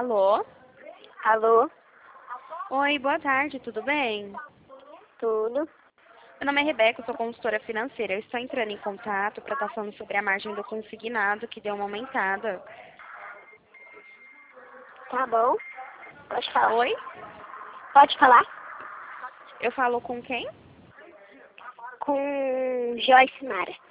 Alô? Alô? Oi, boa tarde, tudo bem? Tudo? Meu nome é Rebeca, eu sou consultora financeira. Eu estou entrando em contato para estar falando sobre a margem do consignado, que deu uma aumentada. Tá bom. Pode falar. Oi? Pode falar? Eu falo com quem? Com Joyce Mara.